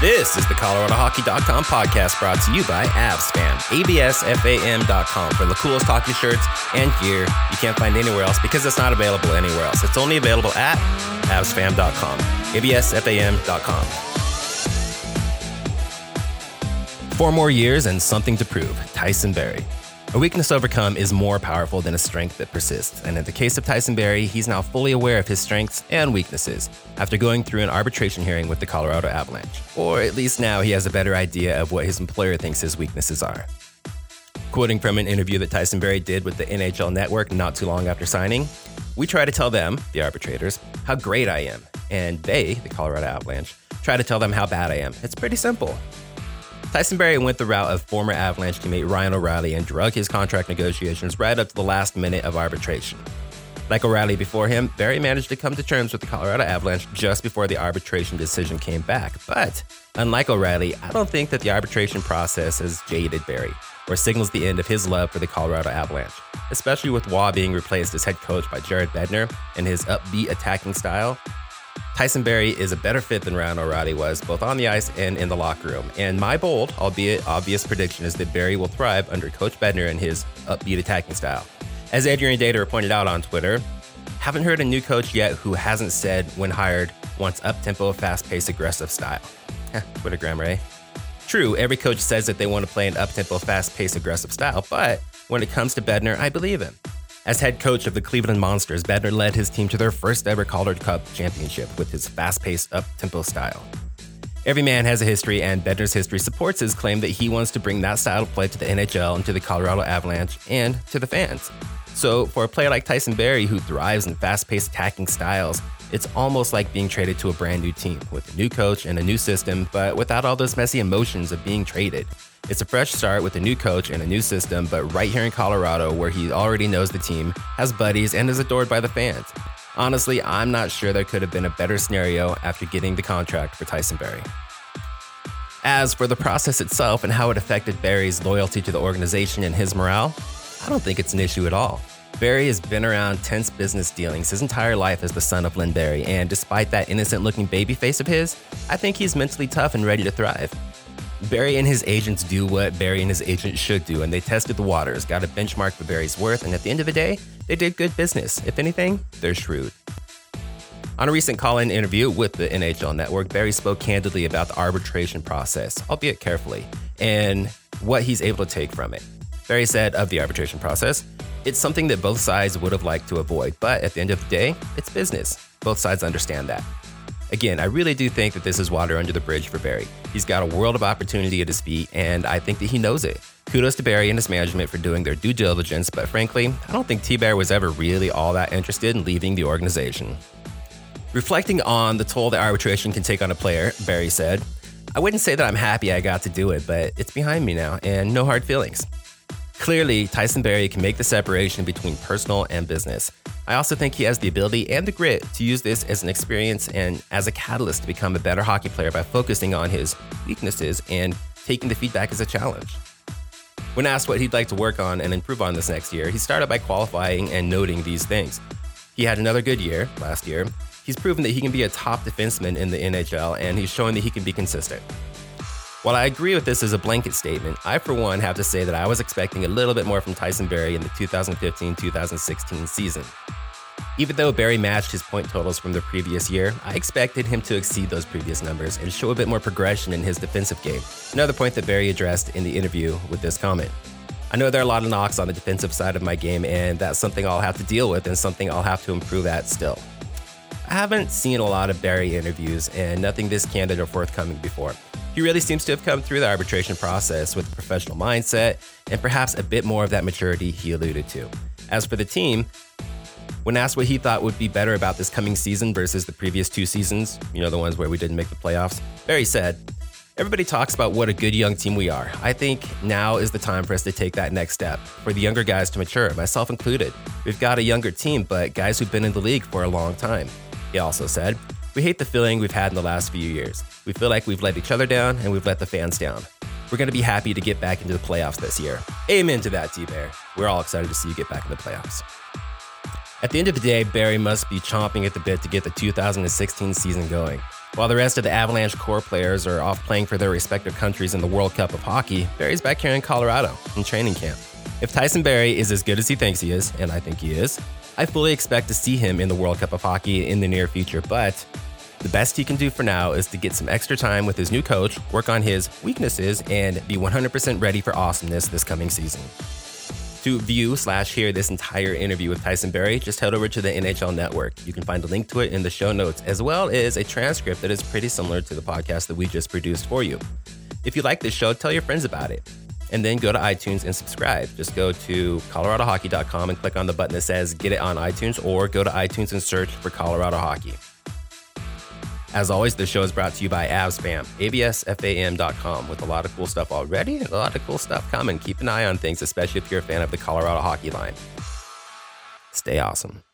This is the ColoradoHockey.com podcast brought to you by AbsFam, ABSFAM.com for the coolest hockey shirts and gear you can't find anywhere else because it's not available anywhere else. It's only available at AbsFam.com, ABSFAM.com. 4 more years and something to prove. Tyson Barrie. A weakness to overcome is more powerful than a strength that persists, and in the case of Tyson Barrie, he's now fully aware of his strengths and weaknesses after going through an arbitration hearing with the Colorado Avalanche. Or at least now he has a better idea of what his employer thinks his weaknesses are. Quoting from an interview that Tyson Barrie did with the NHL Network not too long after signing, "We try to tell them, the arbitrators, how great I am, and they, the Colorado Avalanche, try to tell them how bad I am. It's pretty simple." Tyson Barrie went the route of former Avalanche teammate Ryan O'Reilly and drug his contract negotiations right up to the last minute of arbitration. Like O'Reilly before him, Barrie managed to come to terms with the Colorado Avalanche just before the arbitration decision came back. But unlike O'Reilly, I don't think that the arbitration process has jaded Barrie or signals the end of his love for the Colorado Avalanche, especially with Waugh being replaced as head coach by Jared Bednar and his upbeat attacking style. Tyson Barrie is a better fit than Ryan O'Reilly was, both on the ice and in the locker room. And my bold, albeit obvious prediction is that Barrie will thrive under Coach Bednar and his upbeat attacking style. As Adrian Dater pointed out on Twitter, haven't heard a new coach yet who hasn't said when hired wants up-tempo, fast-paced, aggressive style. Twitter grammar, eh? True, every coach says that they want to play an up-tempo, fast-paced, aggressive style, but when it comes to Bednar, I believe him. As head coach of the Cleveland Monsters, Bednar led his team to their first ever Calder Cup championship with his fast-paced, up-tempo style. Every man has a history, and Bednar's history supports his claim that he wants to bring that style of play to the NHL and to the Colorado Avalanche and to the fans. So for a player like Tyson Barrie, who thrives in fast-paced attacking styles, it's almost like being traded to a brand new team with a new coach and a new system, but without all those messy emotions of being traded. It's a fresh start with a new coach and a new system, but right here in Colorado, where he already knows the team, has buddies, and is adored by the fans. Honestly, I'm not sure there could have been a better scenario after getting the contract for Tyson Barrie. As for the process itself and how it affected Barrie's loyalty to the organization and his morale, I don't think it's an issue at all. Barrie has been around tense business dealings his entire life as the son of Lynn Barrie, and despite that innocent-looking baby face of his, I think he's mentally tough and ready to thrive. Barrie and his agents do what Barrie and his agents should do, and they tested the waters, got a benchmark for Barrie's worth, and at the end of the day, they did good business. If anything, they're shrewd. On a recent call-in interview with the NHL Network, Barrie spoke candidly about the arbitration process, albeit carefully, and what he's able to take from it. Barrie said of the arbitration process, "It's something that both sides would have liked to avoid, but at the end of the day, it's business. Both sides understand that." Again, I really do think that this is water under the bridge for Barrie. He's got a world of opportunity at his feet, and I think that he knows it. Kudos to Barrie and his management for doing their due diligence, but frankly, I don't think T-Bear was ever really all that interested in leaving the organization. Reflecting on the toll that arbitration can take on a player, Barrie said, "I wouldn't say that I'm happy I got to do it, but it's behind me now, and no hard feelings." Clearly, Tyson Barrie can make the separation between personal and business. I also think he has the ability and the grit to use this as an experience and as a catalyst to become a better hockey player by focusing on his weaknesses and taking the feedback as a challenge. When asked what he'd like to work on and improve on this next year, he started by qualifying and noting these things. He had another good year last year. He's proven that he can be a top defenseman in the NHL, and he's showing that he can be consistent. While I agree with this as a blanket statement, I for one have to say that I was expecting a little bit more from Tyson Barrie in the 2015-2016 season. Even though Barrie matched his point totals from the previous year, I expected him to exceed those previous numbers and show a bit more progression in his defensive game. Another point that Barrie addressed in the interview with this comment. "I know there are a lot of knocks on the defensive side of my game, and that's something I'll have to deal with and something I'll have to improve at still." I haven't seen a lot of Barrie interviews and nothing this candid or forthcoming before. He really seems to have come through the arbitration process with a professional mindset and perhaps a bit more of that maturity he alluded to. As for the team, when asked what he thought would be better about this coming season versus the previous 2 seasons, the ones where we didn't make the playoffs, Barrie said, "Everybody talks about what a good young team we are. I think now is the time for us to take that next step, for the younger guys to mature, myself included. We've got a younger team, but guys who've been in the league for a long time." He also said, "We hate the feeling we've had in the last few years. We feel like we've let each other down and we've let the fans down. We're going to be happy to get back into the playoffs this year." Amen to that, T-Bear. We're all excited to see you get back in the playoffs. At the end of the day, Barrie must be chomping at the bit to get the 2016 season going. While the rest of the Avalanche core players are off playing for their respective countries in the World Cup of Hockey, Barrie's back here in Colorado in training camp. If Tyson Barrie is as good as he thinks he is, and I think he is, I fully expect to see him in the World Cup of Hockey in the near future, but the best he can do for now is to get some extra time with his new coach, work on his weaknesses, and be 100% ready for awesomeness this coming season. To view/hear this entire interview with Tyson Barrie, just head over to the NHL Network. You can find a link to it in the show notes, as well as a transcript that is pretty similar to the podcast that we just produced for you. If you like this show, tell your friends about it. And then go to iTunes and subscribe. Just go to coloradohockey.com and click on the button that says Get It on iTunes, or go to iTunes and search for Colorado Hockey. As always, the show is brought to you by AbsFam, absfam.com, with a lot of cool stuff already and a lot of cool stuff coming. Keep an eye on things, especially if you're a fan of the Colorado Hockey line. Stay awesome.